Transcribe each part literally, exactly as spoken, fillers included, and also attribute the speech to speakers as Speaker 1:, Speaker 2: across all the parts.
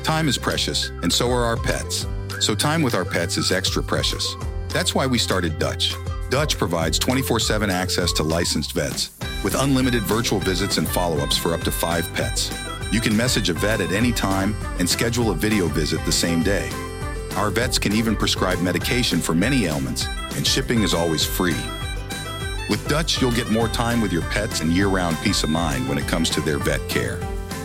Speaker 1: Time is precious, and so are our pets. So time with our pets is extra precious. That's why we started Dutch. Dutch provides twenty-four seven access to licensed vets, with unlimited virtual visits and follow-ups for up to five pets. You can message a vet at any time and schedule a video visit the same day. Our vets can even prescribe medication for many ailments, and shipping is always free. With Dutch, you'll get more time with your pets and year-round peace of mind when it comes to their vet care.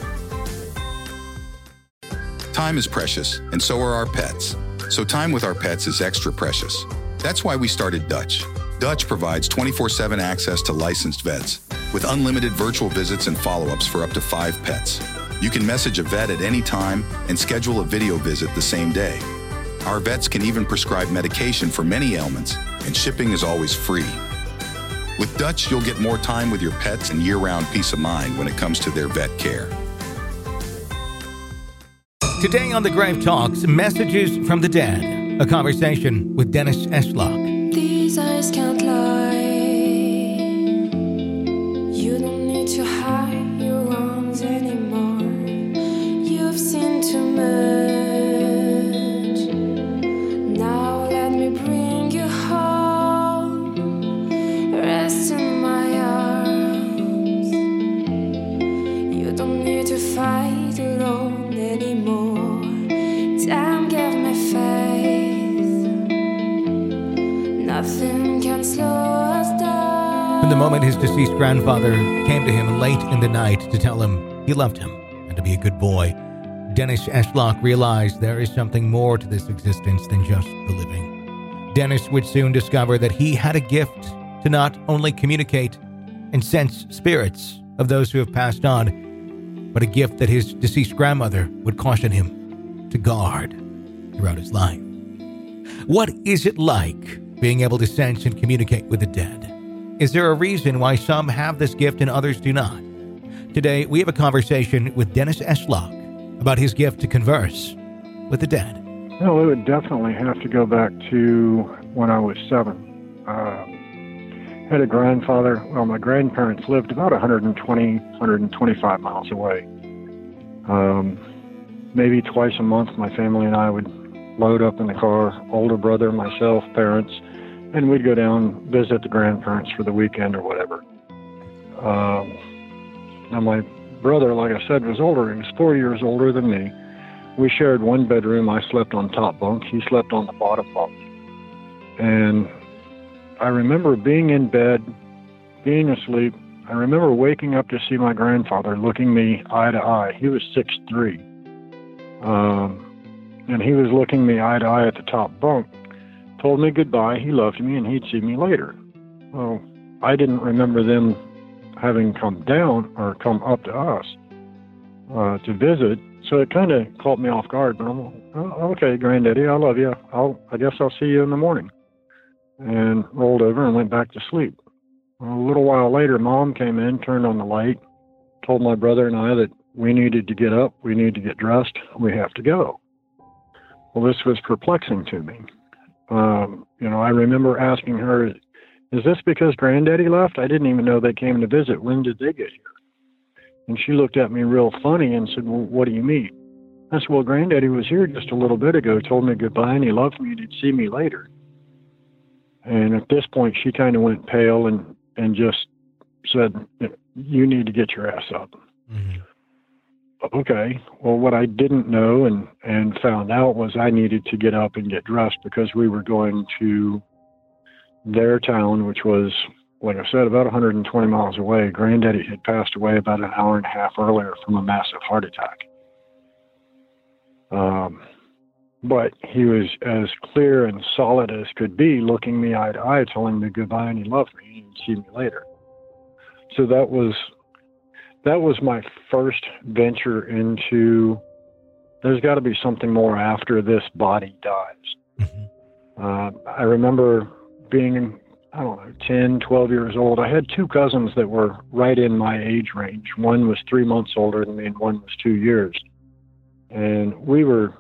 Speaker 1: Time is precious, and so are our pets. So time with our pets is extra precious. That's why we started Dutch. Dutch provides twenty-four seven access to licensed vets, with unlimited virtual visits and follow-ups for up to five pets. You can message a vet at any time and schedule a video visit the same day. Our vets can even prescribe medication for many ailments, and shipping is always free. With Dutch, you'll get more time with your pets and year-round peace of mind when it comes to their vet care.
Speaker 2: Today on The Grave Talks, Messages from the Dead, a conversation with Dennis Eschlock.
Speaker 3: These eyes can't lie. You don't need to hide your wrongs anymore. You've seen too much. Now let me bring you home. Rest in my arms. You don't need to fight alone anymore. Time gave me faith. Nothing can slow us down.
Speaker 2: From the moment his deceased grandfather came to him late in the night to tell him he loved him and to be a good boy, Dennis Eschlock realized there is something more to this existence than just the living. Dennis would soon discover that he had a gift to not only communicate and sense spirits of those who have passed on, but a gift that his deceased grandmother would caution him to guard throughout his life. What is it like being able to sense and communicate with the dead? Is there a reason why some have this gift and others do not? Today, we have a conversation with Dennis Eschlock about his gift to converse with the dead.
Speaker 4: Well, it would definitely have to go back to when I was seven. Uh, had a grandfather, well, my grandparents lived about one hundred twenty, one hundred twenty-five miles away. Um, maybe twice a month, my family and I would load up in the car, older brother, myself, parents, and we'd go down, visit the grandparents for the weekend or whatever. Um, now, my brother, like I said, was older. He was four years older than me. We shared one bedroom. I slept on top bunk. He slept on the bottom bunk. And I remember being in bed, being asleep. I remember waking up to see my grandfather looking me eye to eye. He was six three. Um, and he was looking me eye to eye at the top bunk, told me goodbye, he loved me, and he'd see me later. Well, I didn't remember them having come down or come up to us uh, to visit, so it kind of caught me off guard. But I'm like, oh, okay, Granddaddy, I love you. I'll, I guess I'll see you in the morning. And rolled over and went back to sleep. Well, a little while later, Mom came in, turned on the light, told my brother and I that we needed to get up, we need to get dressed, we have to go. Well, this was perplexing to me. Um, you know, I remember asking her, is this because Granddaddy left? I didn't even know they came to visit. When did they get here? And she looked at me real funny and said, well, what do you mean? I said, well, Granddaddy was here just a little bit ago, told me goodbye, and he loved me, and he'd see me later. And at this point, she kind of went pale and, and just said, you need to get your ass up. Mm-hmm. Okay. Well, what I didn't know and, and found out was I needed to get up and get dressed because we were going to their town, which was, like I said, about one hundred twenty miles away. Granddaddy had passed away about an hour and a half earlier from a massive heart attack. Um, but he was as clear and solid as could be, looking me eye to eye, telling me goodbye, and he loved me, and he'd see me later. So that was... That was my first venture into, there's got to be something more after this body dies. Mm-hmm. Uh, I remember being, I don't know, ten, twelve years old. I had two cousins that were right in my age range. One was three months older than me and one was two years. And we were,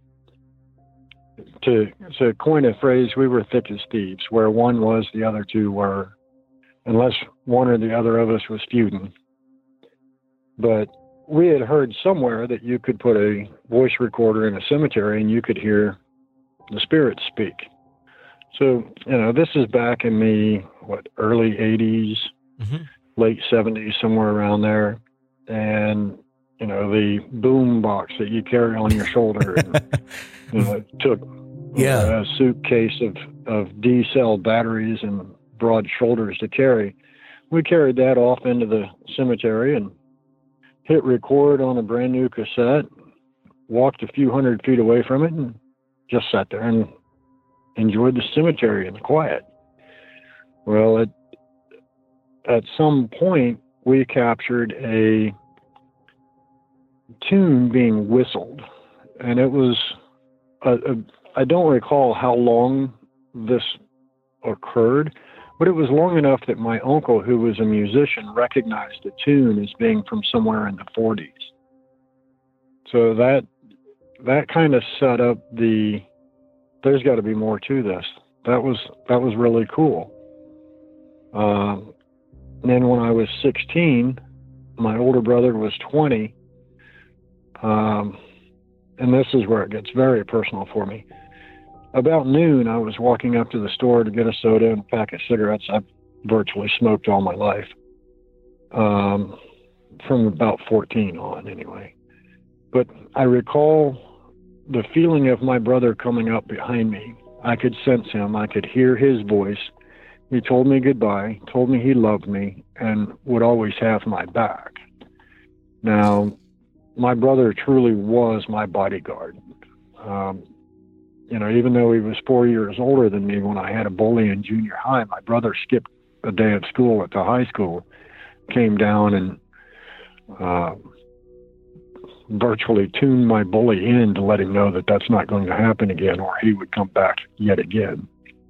Speaker 4: to, to coin a phrase, we were thick as thieves. Where one was, the other two were, unless one or the other of us was feuding. But we had heard somewhere that you could put a voice recorder in a cemetery and you could hear the spirits speak. So, you know, this is back in the, what, early eighties, mm-hmm. late seventies, somewhere around there. And, you know, the boom box that you carry on your shoulder, and, you know, it took yeah. a suitcase of, of D-cell batteries and broad shoulders to carry. We carried that off into the cemetery and hit record on a brand new cassette, walked a few hundred feet away from it, and just sat there and enjoyed the cemetery and the quiet. Well, at, at some point, we captured a tune being whistled, and it was, a, a, I don't recall how long this occurred, but it was long enough that my uncle, who was a musician, recognized the tune as being from somewhere in the forties. So that that kind of set up the, there's got to be more to this. That was that was really cool. Um, and then when I was sixteen, my older brother was twenty, um, and this is where it gets very personal for me. About noon, I was walking up to the store to get a soda and a pack of cigarettes. I've virtually smoked all my life, um, from about fourteen on anyway. But I recall the feeling of my brother coming up behind me. I could sense him. I could hear his voice. He told me goodbye, told me he loved me, and would always have my back. Now, my brother truly was my bodyguard. Um, You know, even though he was four years older than me when I had a bully in junior high, my brother skipped a day of school at the high school, came down and uh, virtually tuned my bully in to let him know that that's not going to happen again, or he would come back yet again.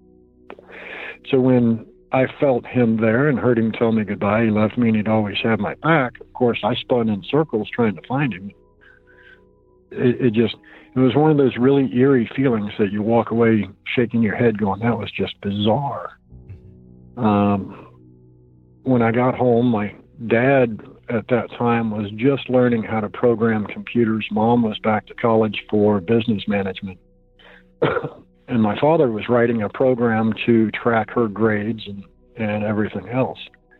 Speaker 4: So when I felt him there and heard him tell me goodbye, he loved me and he'd always have my back, of course, I spun in circles trying to find him. It, it just... It was one of those really eerie feelings that you walk away shaking your head going, that was just bizarre. Um, when I got home, my dad at that time was just learning how to program computers. Mom was back to college for business management. And my father was writing a program to track her grades and, and everything else.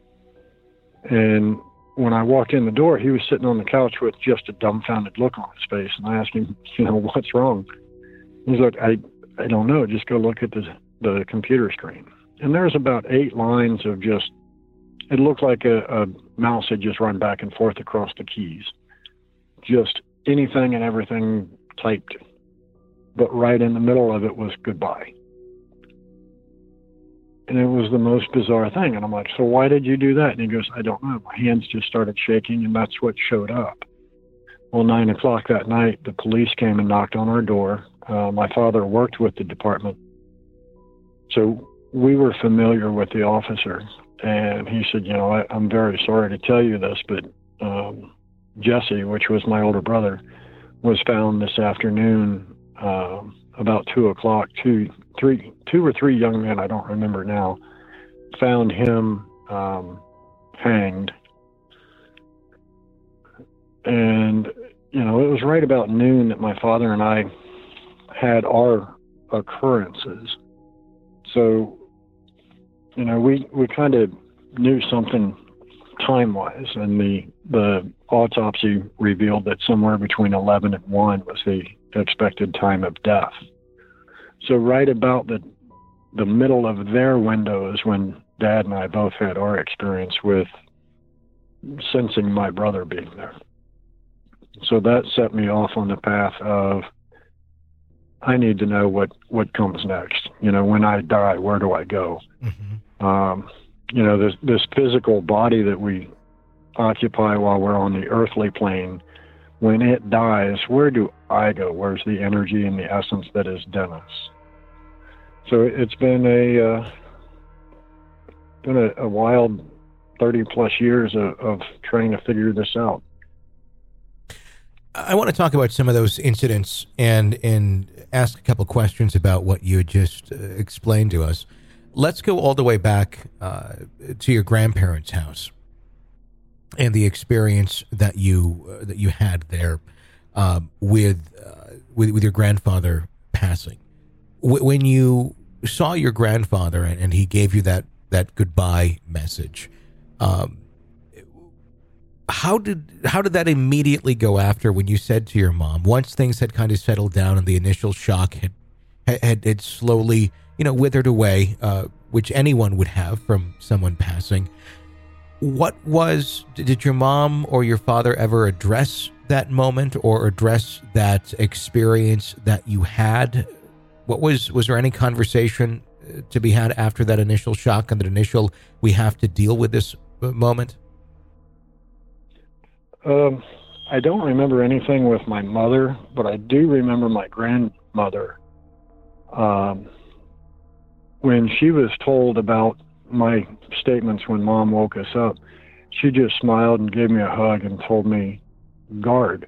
Speaker 4: And when I walked in the door, he was sitting on the couch with just a dumbfounded look on his face. And I asked him, you know, what's wrong? He's like, I, I don't know. Just go look at the, the computer screen. And there's about eight lines of just, it looked like a, a mouse had just run back and forth across the keys. Just anything and everything typed. But right in the middle of it was goodbye. And it was the most bizarre thing. And I'm like, so why did you do that? And he goes, I don't know. My hands just started shaking, and that's what showed up. Well, nine o'clock that night, the police came and knocked on our door. Uh, my father worked with the department. So we were familiar with the officer. And he said, you know, I, I'm very sorry to tell you this, but um, Jesse, which was my older brother, was found this afternoon uh, about two o'clock, two, three, two or three young men, I don't remember now, found him um, hanged. And, you know, it was right about noon that my father and I had our occurrences. So, you know, we, we kind of knew something time-wise, and the, the autopsy revealed that somewhere between eleven and one was the expected time of death. So right about the the middle of their window is when Dad and I both had our experience with sensing my brother being there. So that set me off on the path of, I need to know what, what comes next. You know, when I die, where do I go? Mm-hmm. Um, you know, this, this physical body that we occupy while we're on the earthly plane, when it dies, where do I go? Where's the energy and the essence that is Dennis? So it's been a uh, been a, a wild thirty plus years of, of trying to figure this out.
Speaker 2: I want to talk about some of those incidents and and ask a couple questions about what you had just uh, explained to us. Let's go all the way back uh, to your grandparents' house. and the experience that you uh, that you had there uh, with, uh, with with your grandfather passing. W- when you saw your grandfather and, and he gave you that that goodbye message, um, how did how did that immediately go after when you said to your mom, once things had kind of settled down and the initial shock had had, had slowly, you know, withered away, uh, which anyone would have from someone passing? What was, did your mom or your father ever address that moment or address that experience that you had? What was, was there any conversation to be had after that initial shock and that initial, we have to deal with this moment?
Speaker 4: Um, I don't remember anything with my mother, but I do remember my grandmother. Um, when she was told about my statements when Mom woke us up, she just smiled and gave me a hug and told me, guard,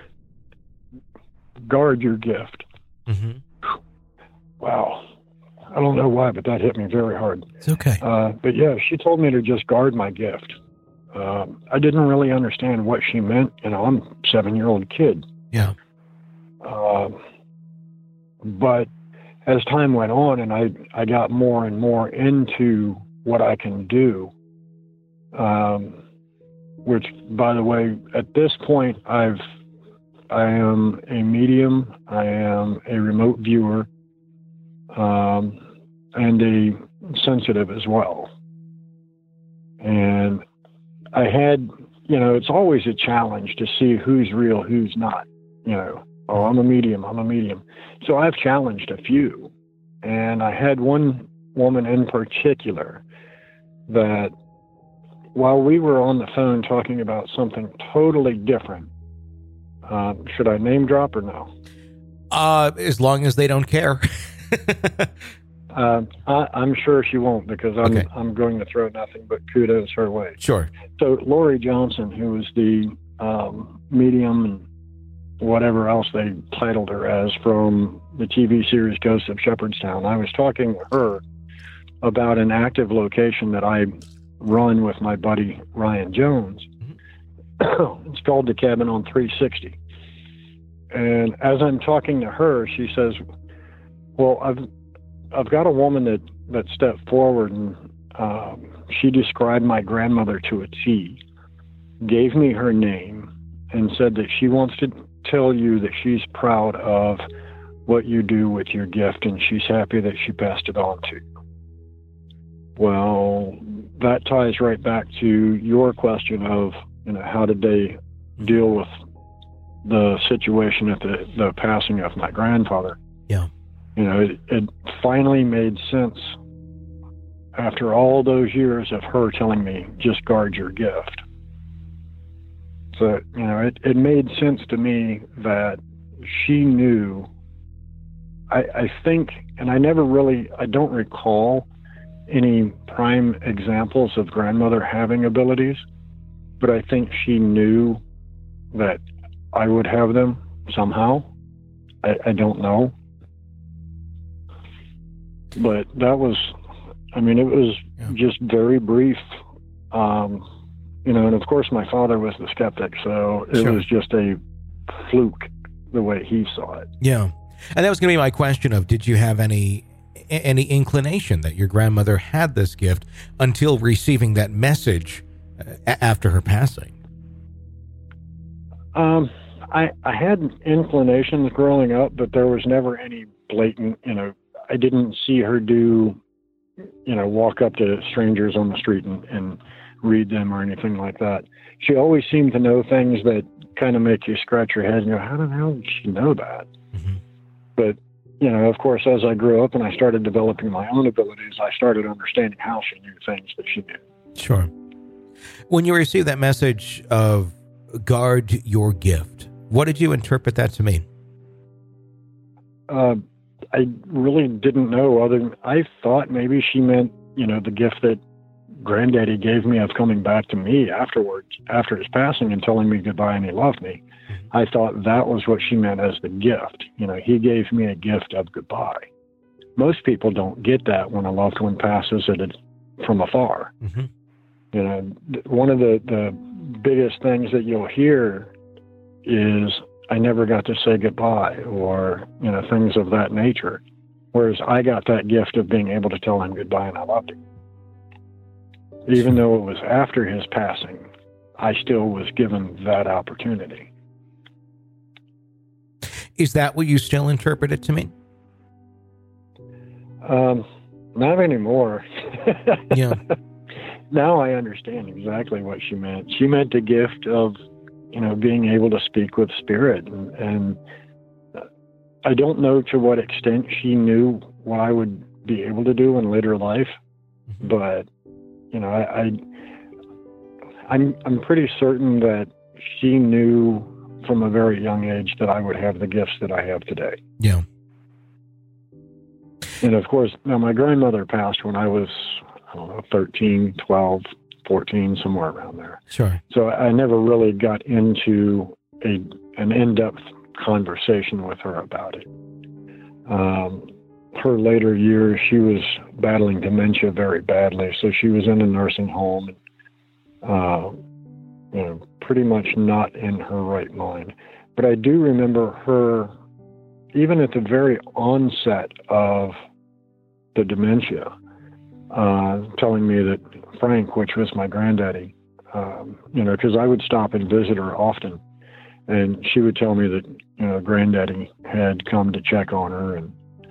Speaker 4: guard your gift.
Speaker 2: Mm-hmm.
Speaker 4: Wow. I don't know why, but that hit me very hard.
Speaker 2: It's okay.
Speaker 4: Uh, but yeah, she told me to just guard my gift. Um, I didn't really understand what she meant. You know, I'm a seven-year-old kid.
Speaker 2: Yeah.
Speaker 4: Um, but as time went on and I, I got more and more into what I can do, um, which, by the way, at this point, I've, I am a medium, I am a remote viewer, um, and a sensitive as well. And I had, you know, it's always a challenge to see who's real, who's not, you know. Oh, I'm a medium, I'm a medium. So I've challenged a few. And I had one woman in particular that while we were on the phone talking about something totally different, um, should I name drop or no?
Speaker 2: Uh, as long as they don't care.
Speaker 4: uh, I, I'm sure she won't, because I'm,
Speaker 2: okay.
Speaker 4: I'm going to throw nothing but kudos her way.
Speaker 2: Sure.
Speaker 4: So Lori Johnson, who was the um, medium and whatever else they titled her as from the T V series Ghosts of Shepherdstown, I was talking with her about an active location that I run with my buddy Ryan Jones. Mm-hmm. It's called the Cabin on three sixty. And as I'm talking to her, she says, well, I've I've got a woman that, that stepped forward and um, she described my grandmother to a T, gave me her name, and said that she wants to tell you that she's proud of what you do with your gift, and she's happy that she passed it on to you. Well, that ties right back to your question of, you know, how did they deal with the situation at the, the passing of my grandfather?
Speaker 2: Yeah.
Speaker 4: You know, it, it finally made sense after all those years of her telling me, just guard your gift. So, you know, it, it made sense to me that she knew, I, I think, and I never really, I don't recall any prime examples of grandmother having abilities, but I think she knew that I would have them somehow. I, I don't know. But that was, I mean, it was yeah. just very brief. Um, You know, and of course my father was the skeptic, so it sure. was just a fluke the way he saw it.
Speaker 2: Yeah. And that was going to be my question of, did you have any any inclination that your grandmother had this gift until receiving that message uh, after her passing?
Speaker 4: Um, I, I had inclinations growing up, but there was never any blatant, you know, I didn't see her do, you know, walk up to strangers on the street and, and read them or anything like that. She always seemed to know things that kind of make you scratch your head and go, how the hell did she know that? Mm-hmm. But, you know, of course, as I grew up and I started developing my own abilities, I started understanding how she knew things that she knew.
Speaker 2: Sure. When you received that message of guard your gift, what did you interpret that to mean?
Speaker 4: Uh, I really didn't know, other than I thought maybe she meant, you know, the gift that Granddaddy gave me of coming back to me afterwards, after his passing, and telling me goodbye and he loved me. Mm-hmm. I thought that was what she meant as the gift. You know, he gave me a gift of goodbye. Most people don't get that when a loved one passes it from afar. Mm-hmm. You know, one of the, the biggest things that you'll hear is, I never got to say goodbye, or, you know, things of that nature. Whereas I got that gift of being able to tell him goodbye and I loved him. Even though it was after his passing, I still was given that opportunity.
Speaker 2: Is that what you still interpret it to mean?
Speaker 4: Um, not anymore.
Speaker 2: Yeah.
Speaker 4: Now I understand exactly what she meant. She meant the gift of, you know, being able to speak with spirit. And, and I don't know to what extent she knew what I would be able to do in later life, mm-hmm. but, you know, I, I, I'm, I'm pretty certain that she knew from a very young age that I would have the gifts that I have today.
Speaker 2: Yeah.
Speaker 4: And of course, now my grandmother passed when I was, I don't know, thirteen, twelve, fourteen, somewhere around there.
Speaker 2: Sure.
Speaker 4: So I never really got into a an in-depth conversation with her about it. Um, her later years, she was battling dementia very badly, so she was in a nursing home, and, uh, you know, pretty much not in her right mind. But I do remember her, even at the very onset of the dementia, uh, telling me that Frank, which was my granddaddy, um, you know, because I would stop and visit her often, and she would tell me that, you know, granddaddy had come to check on her, and,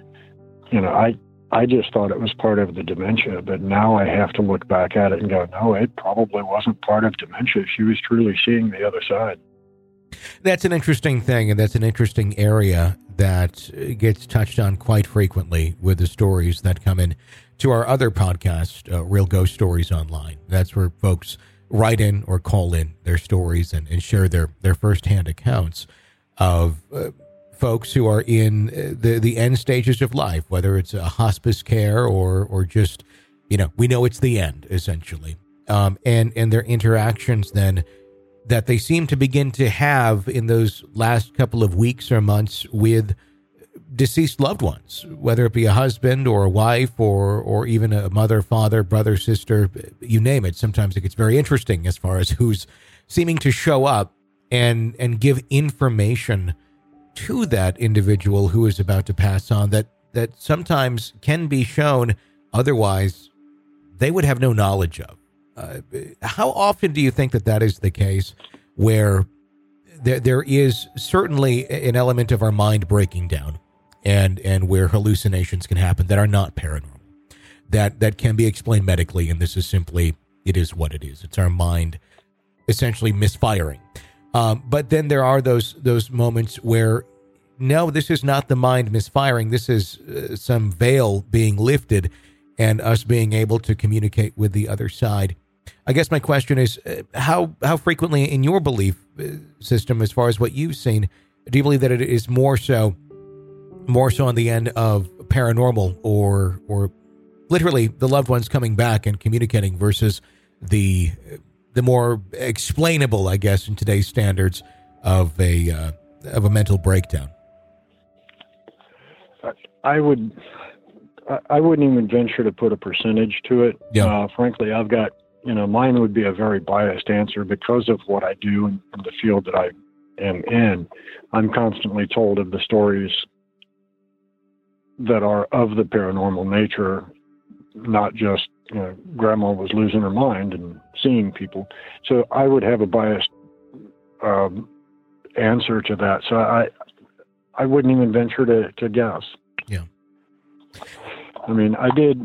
Speaker 4: you know, I, I just thought it was part of the dementia, but now I have to look back at it and go, no, it probably wasn't part of dementia. She was truly seeing the other side.
Speaker 2: That's an interesting thing, and that's an interesting area that gets touched on quite frequently with the stories that come in to our other podcast, uh, Real Ghost Stories Online. That's where folks write in or call in their stories and, and share their, their firsthand accounts of uh, folks who are in the, the end stages of life, whether it's a hospice care or or just, you know, we know it's the end, essentially. Um, and, and their interactions then that they seem to begin to have in those last couple of weeks or months with deceased loved ones, whether it be a husband or a wife or or even a mother, father, brother, sister, you name it. Sometimes it gets very interesting as far as who's seeming to show up and and give information to that individual who is about to pass on that that sometimes can be shown otherwise they would have no knowledge of. Uh, how often do you think that that is the case, where there there is certainly an element of our mind breaking down, and and where hallucinations can happen that are not paranormal, that that can be explained medically, and this is simply, it is what it is. It's our mind essentially misfiring. Um, but then there are those those moments where, no, this is not the mind misfiring. This is uh, some veil being lifted and us being able to communicate with the other side. I guess my question is, uh, how how frequently in your belief uh, system, as far as what you've seen, do you believe that it is more so, more so on the end of paranormal, or or literally the loved ones coming back and communicating, versus the the more explainable, I guess, in today's standards, of a uh, of a mental breakdown?
Speaker 4: I would, I wouldn't even venture to put a percentage to it.
Speaker 2: Yeah.
Speaker 4: Uh, frankly, I've got, you know, mine would be a very biased answer because of what I do and, and the field that I am in. I'm constantly told of the stories that are of the paranormal nature, not just, you know, grandma was losing her mind and seeing people. So I would have a biased um, answer to that. So I, I wouldn't even venture to, to guess.
Speaker 2: Yeah.
Speaker 4: I mean, I did,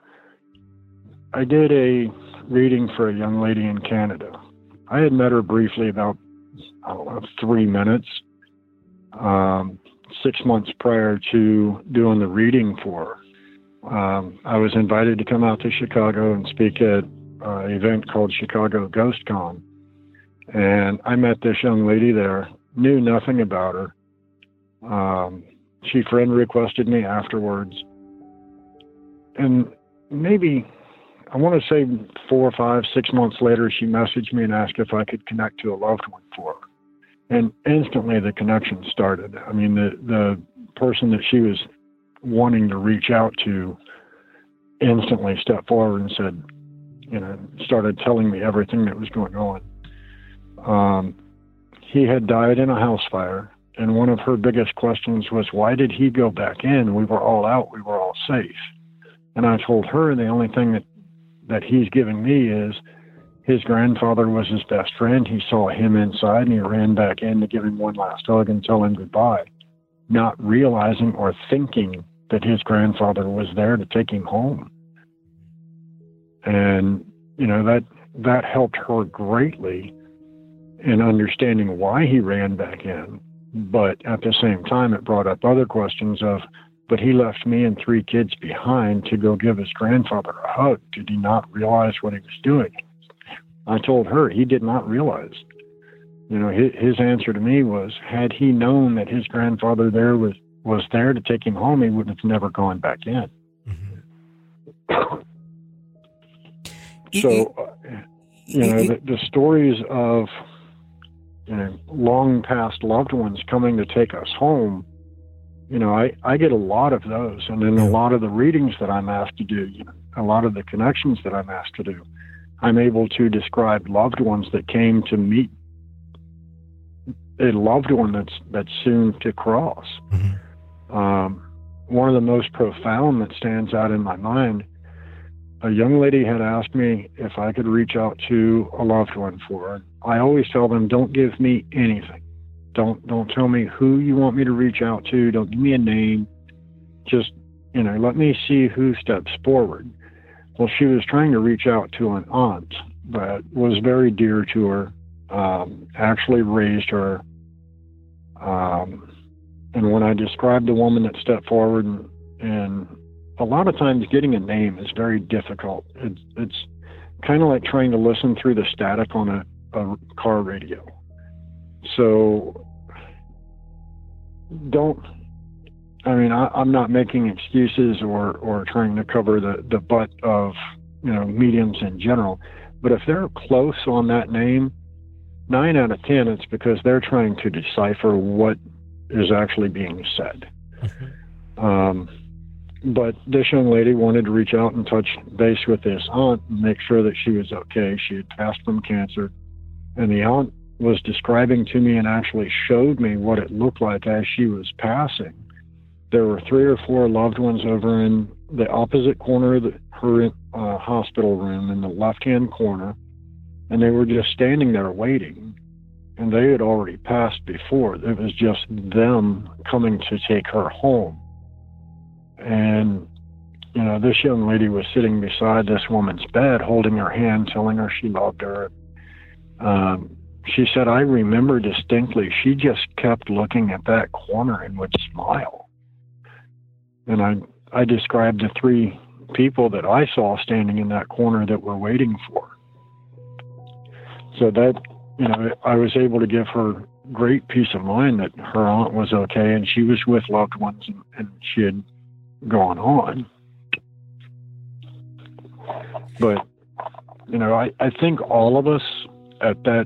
Speaker 4: I did a reading for a young lady in Canada. I had met her briefly about, I don't know, three minutes, um, six months prior to doing the reading for her. Um, I was invited to come out to Chicago and speak at uh, an event called Chicago Ghost Con. And I met this young lady there, knew nothing about her. Um, she friend requested me afterwards. And maybe, I want to say four, five, six months later, she messaged me and asked if I could connect to a loved one for her. And instantly the connection started. I mean, the, the person that she was wanting to reach out to instantly stepped forward and said, you know, started telling me everything that was going on. Um, he had died in a house fire, and one of her biggest questions was, why did he go back in? We were all out. We were all safe. And I told her the only thing that, that he's giving me is his grandfather was his best friend. He saw him inside, and he ran back in to give him one last hug and tell him goodbye, not realizing or thinking that his grandfather was there to take him home. And, you know, that that helped her greatly in understanding why he ran back in. But at the same time, it brought up other questions of, but he left me and three kids behind to go give his grandfather a hug. Did he not realize what he was doing? I told her he did not realize. You know, his, his answer to me was, had he known that his grandfather there was, was there to take him home, he would have never gone back in. Mm-hmm. So, uh, you know, the, the stories of, you know, long past loved ones coming to take us home, you know, I, I get a lot of those. And in a lot of the readings that I'm asked to do, you know, a lot of the connections that I'm asked to do, I'm able to describe loved ones that came to meet a loved one that's, that's soon to cross. Mm-hmm. Um, one of the most profound that stands out in my mind, a young lady had asked me if I could reach out to a loved one for her. I always tell them, don't give me anything. Don't, don't tell me who you want me to reach out to. Don't give me a name. Just, you know, let me see who steps forward. Well, she was trying to reach out to an aunt that was very dear to her, um, actually raised her. Um, and when I described the woman that stepped forward, and, and a lot of times getting a name is very difficult. It's, it's kind of like trying to listen through the static on a, a car radio. So don't, I mean, I, I'm not making excuses or, or trying to cover the, the butt of, you know, mediums in general, but if they're close on that name, nine out of ten, it's because they're trying to decipher what is actually being said. Mm-hmm. Um, but this young lady wanted to reach out and touch base with this aunt and make sure that she was okay. She had passed from cancer, and the aunt was describing to me and actually showed me what it looked like as she was passing. There were three or four loved ones over in the opposite corner of the, her uh, hospital room in the left-hand corner, and they were just standing there waiting, and they had already passed before. It was just them coming to take her home. And, you know, this young lady was sitting beside this woman's bed, holding her hand, telling her she loved her. Um, she said, I remember distinctly, she just kept looking at that corner and would smile. And I, I described the three people that I saw standing in that corner that were waiting for her. So that, you know, I was able to give her great peace of mind that her aunt was okay and she was with loved ones, and, and she had gone on. But, you know, I, I think all of us at that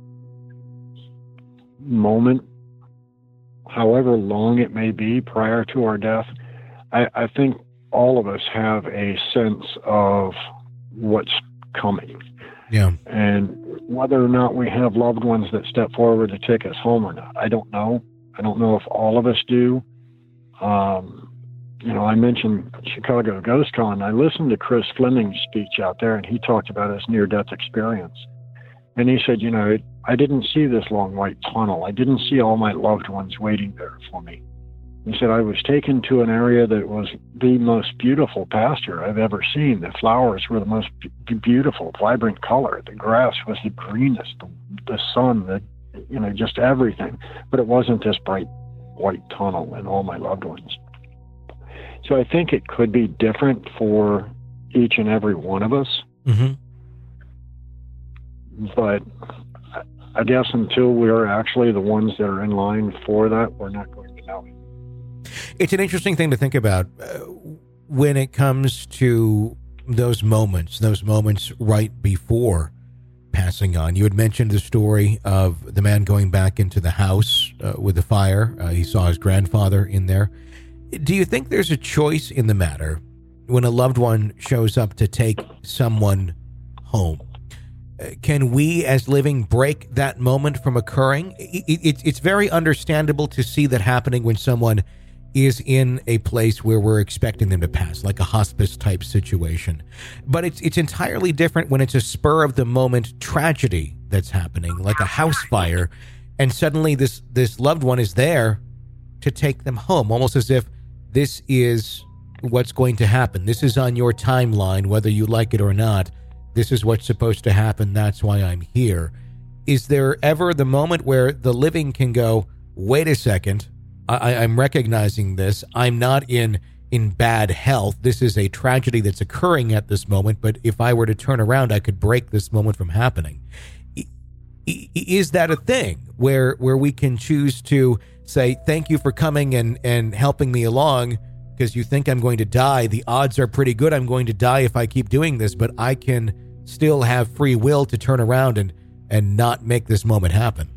Speaker 4: moment, however long it may be prior to our death, I, I think all of us have a sense of what's coming.
Speaker 2: Yeah.
Speaker 4: And whether or not we have loved ones that step forward to take us home or not, I don't know. I don't know if all of us do. Um, you know, I mentioned Chicago Ghost Con. I listened to Chris Fleming's speech out there, and he talked about his near-death experience. And he said, you know, I didn't see this long white tunnel. I didn't see all my loved ones waiting there for me. He said, I was taken to an area that was the most beautiful pasture I've ever seen. The flowers were the most b- beautiful, vibrant color. The grass was the greenest, the, the sun, the, you know, just everything. But it wasn't this bright white tunnel and all my loved ones. So I think it could be different for each and every one of us.
Speaker 2: Mm-hmm.
Speaker 4: But I guess until we're actually the ones that are in line for that, we're not going to know it.
Speaker 2: It's an interesting thing to think about uh, when it comes to those moments, those moments right before passing on. You had mentioned the story of the man going back into the house uh, with the fire. Uh, he saw his grandfather in there. Do you think there's a choice in the matter when a loved one shows up to take someone home? can we as living break that moment from occurring? It, it, it's very understandable to see that happening when someone is in a place where we're expecting them to pass, like a hospice type situation. But it's it's entirely different when it's a spur of the moment tragedy that's happening, like a house fire, and suddenly this this loved one is there to take them home, almost as if this is what's going to happen. This is on your timeline, whether you like it or not. This is what's supposed to happen. That's why I'm here. Is there ever the moment where the living can go, wait a second, I, I'm recognizing this. I'm not in in bad health. This is a tragedy that's occurring at this moment, but if I were to turn around, I could break this moment from happening. Is that a thing where where we can choose to say, thank you for coming and, and helping me along because you think I'm going to die. The odds are pretty good I'm going to die if I keep doing this, but I can still have free will to turn around and, and not make this moment happen?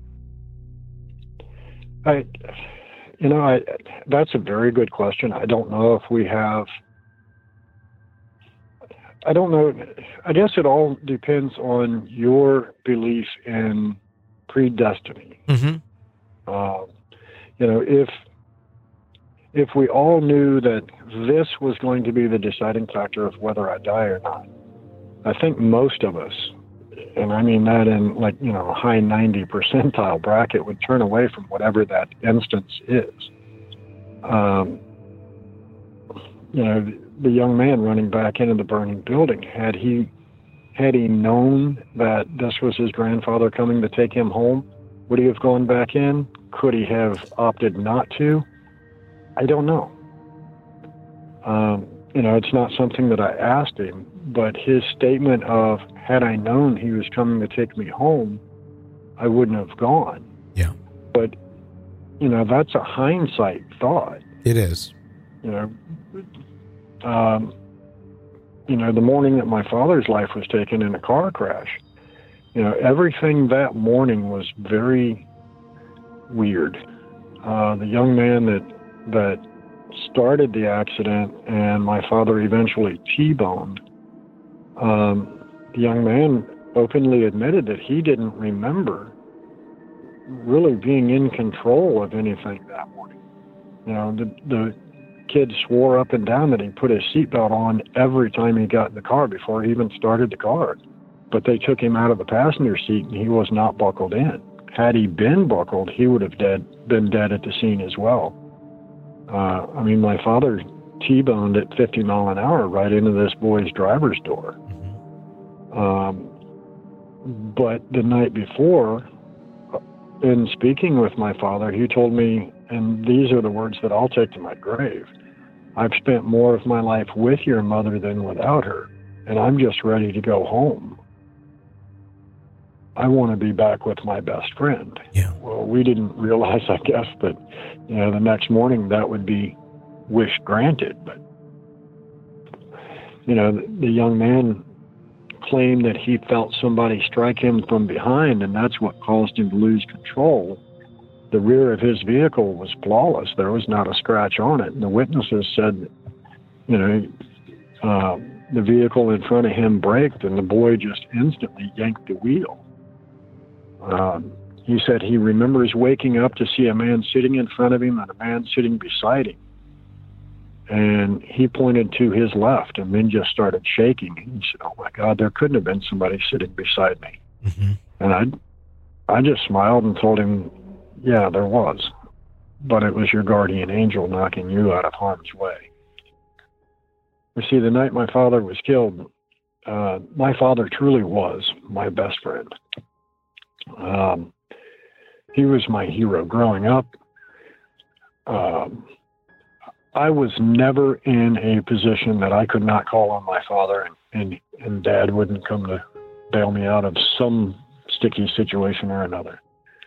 Speaker 4: I... You know, I, that's a very good question. I don't know if we have, I don't know. I guess it all depends on your belief in predestiny.
Speaker 2: Mm-hmm.
Speaker 4: Uh, you know, if, if we all knew that this was going to be the deciding factor of whether I die or not, I think most of us, and I mean that in like, you know, a high ninety percentile bracket, would turn away from whatever that instance is. Um, you know, the, the young man running back into the burning building, had he, had he known that this was his grandfather coming to take him home, would he have gone back in? Could he have opted not to? I don't know. Um, you know, it's not something that I asked him, but his statement of, had I known he was coming to take me home, I wouldn't have gone.
Speaker 2: Yeah.
Speaker 4: But, you know, that's a hindsight thought.
Speaker 2: It is.
Speaker 4: You know, um, you know, the morning that my father's life was taken in a car crash, you know, everything that morning was very weird. Uh, the young man that, that started the accident and my father eventually T-boned, um, the young man openly admitted that he didn't remember really being in control of anything that morning. You know, the, the kid swore up and down that he put his seatbelt on every time he got in the car before he even started the car. But they took him out of the passenger seat and he was not buckled in. Had he been buckled, he would have dead, been dead at the scene as well. Uh, I mean, my father T-boned at fifty mile an hour right into this boy's driver's door. Um, but the night before, in speaking with my father, he told me, and these are the words that I'll take to my grave, I've spent more of my life with your mother than without her, and I'm just ready to go home. I want to be back with my best friend.
Speaker 2: Yeah.
Speaker 4: Well, we didn't realize, I guess, that, you know, the next morning that would be wish granted. But, you know, the, the young man claimed that he felt somebody strike him from behind, and that's what caused him to lose control. The rear of his vehicle was flawless. There was not a scratch on it. And the witnesses said, you know, uh, the vehicle in front of him braked, and the boy just instantly yanked the wheel. Um, he said he remembers waking up to see a man sitting in front of him and a man sitting beside him. And he pointed to his left and then just started shaking. He said, oh my God, there couldn't have been somebody sitting beside me.
Speaker 2: Mm-hmm.
Speaker 4: And I, I just smiled and told him, yeah, there was, but it was your guardian angel knocking you out of harm's way. You see, the night my father was killed, uh, my father truly was my best friend. Um, he was my hero growing up. Um, I was never in a position that I could not call on my father and, and, and Dad wouldn't come to bail me out of some sticky situation or another.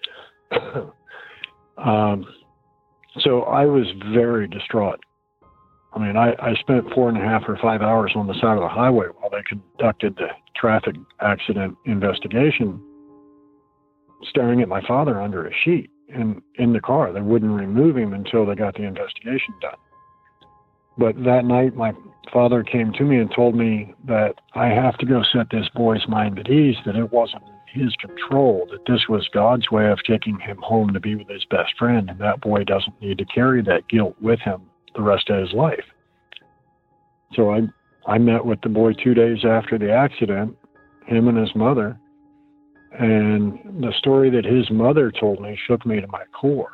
Speaker 4: um, so I was very distraught. I mean, I, I spent four and a half or five hours on the side of the highway while they conducted the traffic accident investigation, staring at my father under a sheet in, in the car. They wouldn't remove him until they got the investigation done. But that night, my father came to me and told me that I have to go set this boy's mind at ease, that it wasn't his control, that this was God's way of taking him home to be with his best friend, and that boy doesn't need to carry that guilt with him the rest of his life. So I, I met with the boy two days after the accident, him and his mother, and the story that his mother told me shook me to my core.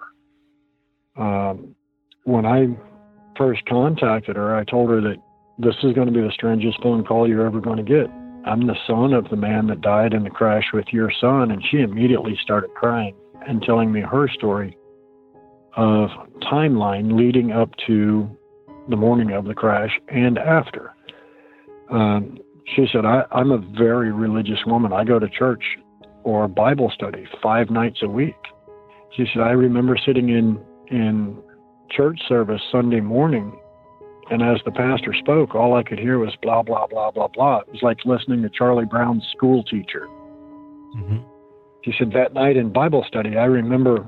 Speaker 4: Um, when I first contacted her, I told her that this is going to be the strangest phone call you're ever going to get. I'm the son of the man that died in the crash with your son. And she immediately started crying and telling me her story of timeline leading up to the morning of the crash and after. Um, she said, I, I'm a very religious woman. I go to church or Bible study five nights a week. She said, I remember sitting in, in church service Sunday morning, and as the pastor spoke, all I could hear was blah, blah, blah, blah, blah. It was like listening to Charlie Brown's school teacher. Mm-hmm. She said, that night in Bible study, I remember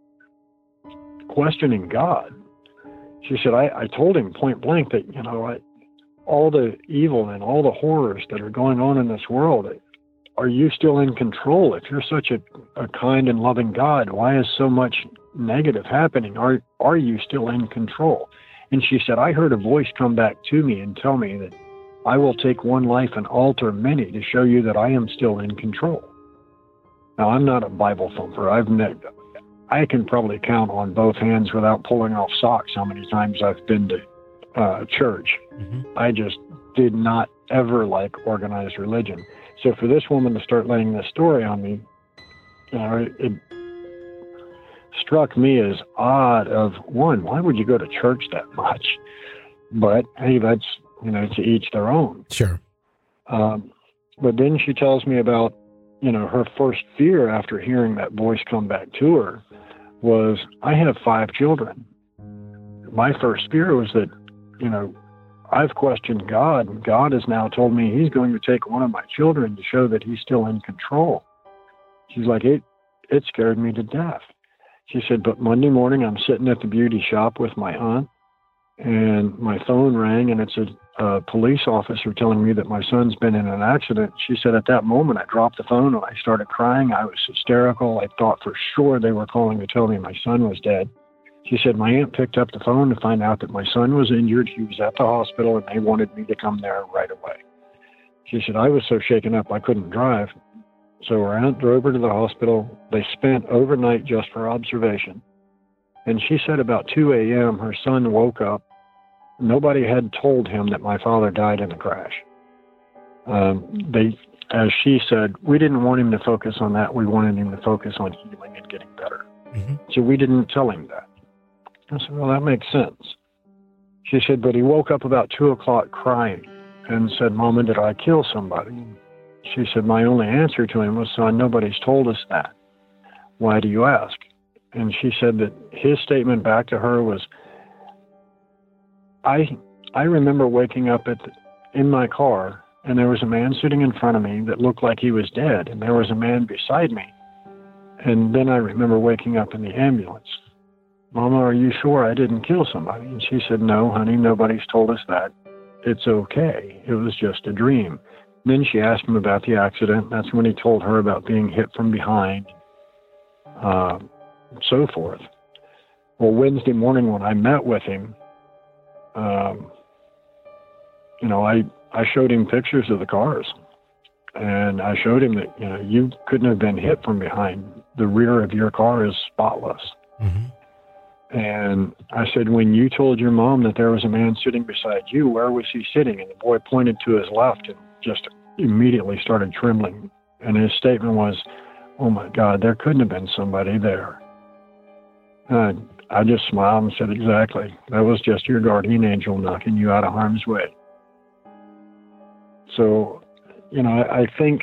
Speaker 4: questioning God. She said, I, I told him point blank that, you know, I, all the evil and all the horrors that are going on in this world, are you still in control? If you're such a, a kind and loving God, why is so much negative happening? Are, are you still in control? And she said, I heard a voice come back to me and tell me that I will take one life and alter many to show you that I am still in control. Now, I'm not a Bible thumper. I've ne- I can probably count on both hands without pulling off socks how many times I've been to uh, church. Mm-hmm. I just did not ever like organized religion. So for this woman to start laying this story on me, you know, it, it struck me as odd of, one, why would you go to church that much? But, hey, that's, you know, to each their own.
Speaker 2: Sure.
Speaker 4: Um, but then she tells me about, you know, her first fear after hearing that voice come back to her was, I have five children. My first fear was that, you know, I've questioned God, and God has now told me he's going to take one of my children to show that he's still in control. She's like, it, it scared me to death. She said, but Monday morning I'm sitting at the beauty shop with my aunt, and my phone rang, and it's a, a police officer telling me that my son's been in an accident. She said, at that moment, I dropped the phone and I started crying. I was hysterical. I thought for sure they were calling to tell me my son was dead. She said, my aunt picked up the phone to find out that my son was injured. He was at the hospital, and they wanted me to come there right away. She said, I was so shaken up I couldn't drive. So her aunt drove her to the hospital. They spent overnight just for observation. And she said about two a.m. her son woke up. Nobody had told him that my father died in the crash. Um, they, as she said, we didn't want him to focus on that. We wanted him to focus on healing and getting better. Mm-hmm. So we didn't tell him that. I said, well, that makes sense. She said, but he woke up about two o'clock crying and said, Mama, did I kill somebody? She said, my only answer to him was, son, nobody's told us that. Why do you ask? And she said that his statement back to her was, I I remember waking up at the, in my car, and there was a man sitting in front of me that looked like he was dead, and there was a man beside me. And then I remember waking up in the ambulance. Mama, are you sure I didn't kill somebody? And she said, no, honey, nobody's told us that. It's okay. It was just a dream. Then she asked him about the accident. That's when he told her about being hit from behind, uh, so forth. Well, Wednesday morning when I met with him, um, you know, I, I showed him pictures of the cars. And I showed him that, you know, you couldn't have been hit from behind. The rear of your car is spotless. Mm-hmm. And I said, when you told your mom that there was a man sitting beside you, where was he sitting? And the boy pointed to his left and just immediately started trembling. And his statement was, oh my God, there couldn't have been somebody there. And I, I just smiled and said, exactly. That was just your guardian angel knocking you out of harm's way. So, you know, I, I think,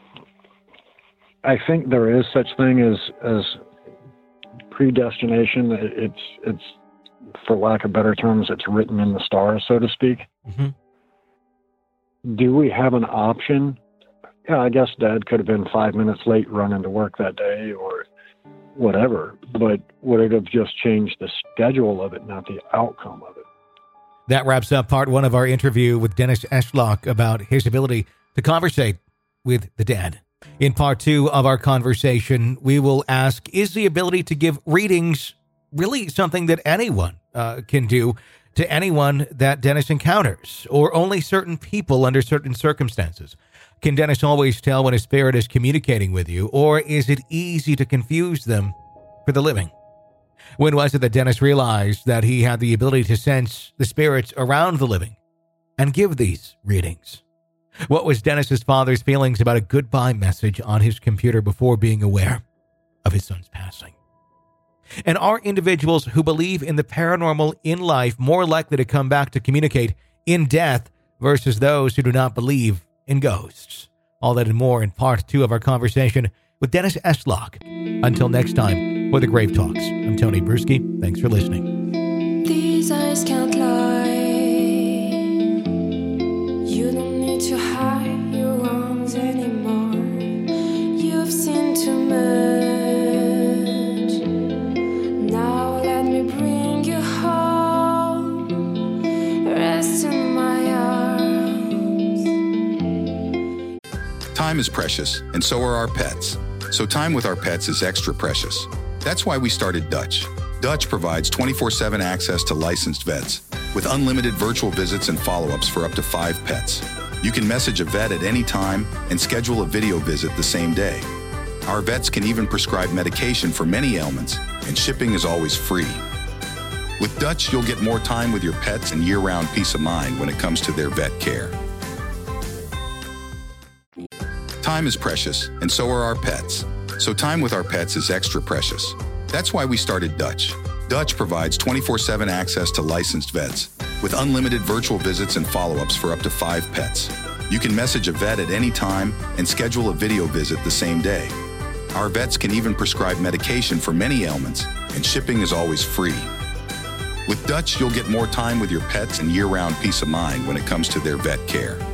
Speaker 4: I think there is such thing as, as predestination. It's, it's, for lack of better terms, it's written in the stars, so to speak. Mm-hmm. Do we have an option? Yeah, I guess Dad could have been five minutes late running to work that day or whatever, but would it have just changed the schedule of it, not the outcome of it?
Speaker 2: That wraps up part one of our interview with Dennis Eschlock about his ability to conversate with the dead. In part two of our conversation, we will ask, is the ability to give readings really something that anyone uh, can do to anyone that Dennis encounters, or only certain people under certain circumstances? Can Dennis always tell when a spirit is communicating with you, or is it easy to confuse them for the living? When was it that Dennis realized that he had the ability to sense the spirits around the living and give these readings? What was Dennis's father's feelings about a goodbye message on his computer before being aware of his son's passing? And are individuals who believe in the paranormal in life more likely to come back to communicate in death versus those who do not believe in ghosts? All that and more in part two of our conversation with Dennis Eschlock. Until next time, for the Grave Talks, I'm Tony Bruschi. Thanks for listening.
Speaker 3: These eyes can't lie. You don't need to hide your wrongs anymore. You've seen too much. Now let me bring you home. Rest in my arms.
Speaker 1: Time is precious, and so are our pets. So time with our pets is extra precious. That's why we started Dutch. Dutch provides twenty-four seven access to licensed vets with unlimited virtual visits and follow-ups for up to five pets. You can message a vet at any time and schedule a video visit the same day. Our vets can even prescribe medication for many ailments, and shipping is always free. With Dutch, you'll get more time with your pets and year-round peace of mind when it comes to their vet care. Time is precious, and so are our pets. So time with our pets is extra precious. That's why we started Dutch. Dutch provides twenty-four seven access to licensed vets with unlimited virtual visits and follow-ups for up to five pets. You can message a vet at any time and schedule a video visit the same day. Our vets can even prescribe medication for many ailments, and shipping is always free. With Dutch, you'll get more time with your pets and year-round peace of mind when it comes to their vet care.